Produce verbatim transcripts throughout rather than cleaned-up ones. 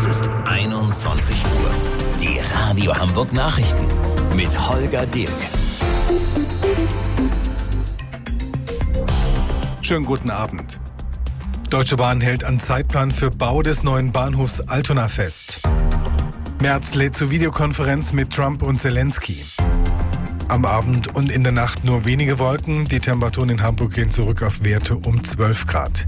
Es ist einundzwanzig Uhr. Die Radio Hamburg Nachrichten mit Holger Dirk. Schönen guten Abend. Deutsche Bahn hält an Zeitplan für Bau des neuen Bahnhofs Altona fest. Merz lädt zur Videokonferenz mit Trump und Zelensky. Am Abend und in der Nacht nur wenige Wolken. Die Temperaturen in Hamburg gehen zurück auf Werte um zwölf Grad.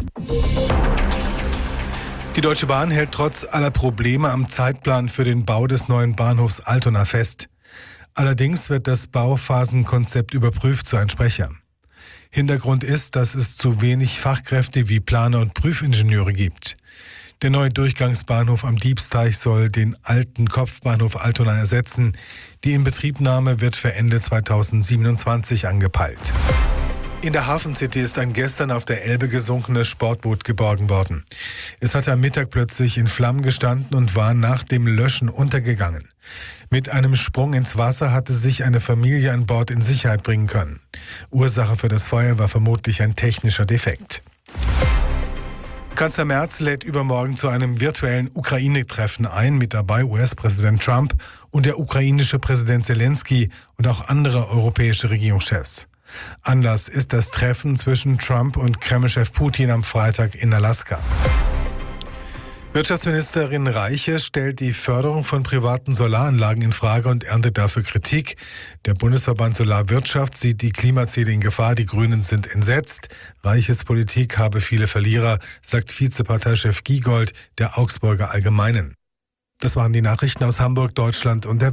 Die Deutsche Bahn hält trotz aller Probleme am Zeitplan für den Bau des neuen Bahnhofs Altona fest. Allerdings wird das Bauphasenkonzept überprüft, so ein Sprecher. Hintergrund ist, dass es zu wenig Fachkräfte wie Planer und Prüfingenieure gibt. Der neue Durchgangsbahnhof am Diebsteich soll den alten Kopfbahnhof Altona ersetzen. Die Inbetriebnahme wird für Ende zweitausendsiebenundzwanzig angepeilt. In der Hafen City ist ein gestern auf der Elbe gesunkenes Sportboot geborgen worden. Es hatte am Mittag plötzlich in Flammen gestanden und war nach dem Löschen untergegangen. Mit einem Sprung ins Wasser hatte sich eine Familie an Bord in Sicherheit bringen können. Ursache für das Feuer war vermutlich ein technischer Defekt. Kanzler Merz lädt übermorgen zu einem virtuellen Ukraine-Treffen ein, mit dabei U S-Präsident Trump und der ukrainische Präsident Zelensky und auch andere europäische Regierungschefs. Anlass ist das Treffen zwischen Trump und Kremlchef Putin am Freitag in Alaska. Wirtschaftsministerin Reiche stellt die Förderung von privaten Solaranlagen in Frage und erntet dafür Kritik. Der Bundesverband Solarwirtschaft sieht die Klimaziele in Gefahr, die Grünen sind entsetzt. Reiches Politik habe viele Verlierer, sagt Vizeparteichef Giegold der Augsburger Allgemeinen. Das waren die Nachrichten aus Hamburg, Deutschland und der